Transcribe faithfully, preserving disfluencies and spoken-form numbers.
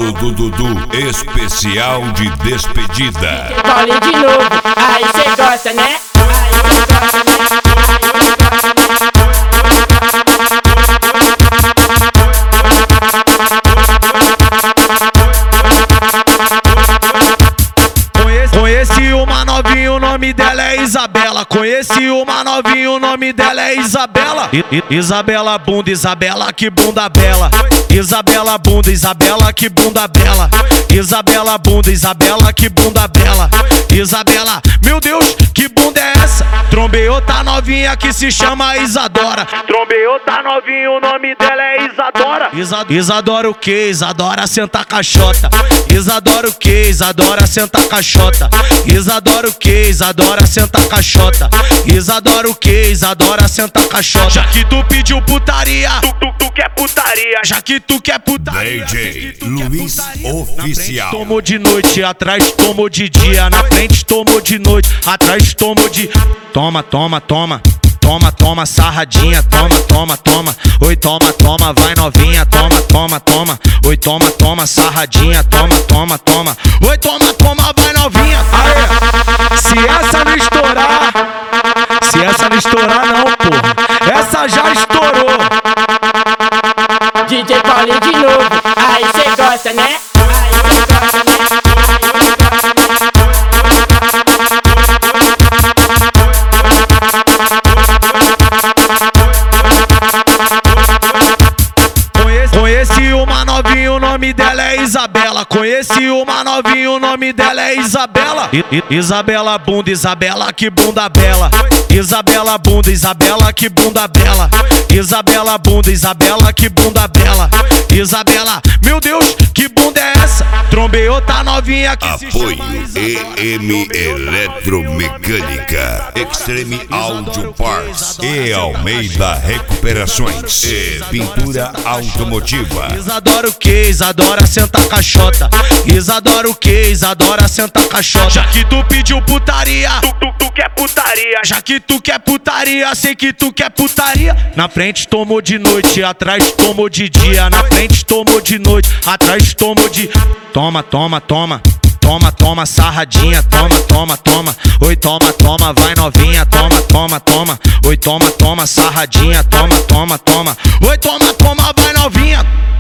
Paulo do Dudu, especial de despedida. Paulinho de novo, aí cê gosta, né? Aí cê gosta, né? Conheci uma novinha, o nome dela é Isabela. Conheci uma novinha, o nome dela é Isabela. I I Isabela bunda, Isabela que bunda bela. Isabela bunda, Isabela que bunda bela. Isabela bunda, Isabela que bunda bela. Isabela, meu Deus, que bunda é essa? Trombei outra novinha que se chama Isadora. Trombei outra novinha, o nome dela é Isadora. Isa Isadora o que? Isadora senta caixota. Isadora o que? Isadora senta caixota. Isadora o que? Isadora senta caixota. Isadora o que? Isadora senta caixota. Já que tu pediu putaria, tu, tu, tu quer putaria. Já que tu quer putaria, D J Luiz Oficial. Tomou de noite, atrás tomou de dia. Na frente tomou de noite, atrás tomou de... Toma, toma, toma. Toma, toma, sarradinha, toma, toma, toma. Oi, toma, toma, vai novinha, toma, toma, toma. Oi, toma, toma, sarradinha, toma, toma, toma. Oi, toma, toma, vai novinha. Aê, se essa não estourar, se essa não estourar não, porra, essa já estourou. D J Paulinho de novo, aí cê gosta, né? Aí cê gosta, né? Conheci uma novinha, o nome dela é Isabela. Conheci uma novinha, o nome dela é Isabela. I I Isabela bunda, Isabela que bunda bela. Isabela bunda, Isabela que bunda bela. Isabela bunda, Isabela que bunda bela. Isabela, meu Deus, que bunda é essa? Trombei outra novinha que Apoio se chama Isadora. E M Eletromecânica, Extreme Audio Parts e Almeida Recuperações e Pintura Automotiva. Isadora o que? Isadora senta caixota. Isadora o que? Isadora senta caixota. Já que tu pediu putaria, tu, tu, tu quer putaria. Já que tu quer putaria, sei que tu quer putaria. Na frente tomou de noite, atrás tomou de dia. Na frente tomou de noite, atrás tomou de... Toma, toma, toma. Toma, toma, sarradinha, toma, toma, toma. Oi, toma, toma, vai novinha, toma, toma, toma. Oi, toma, toma, sarradinha, toma, toma, toma. Oi, toma, toma, vai novinha.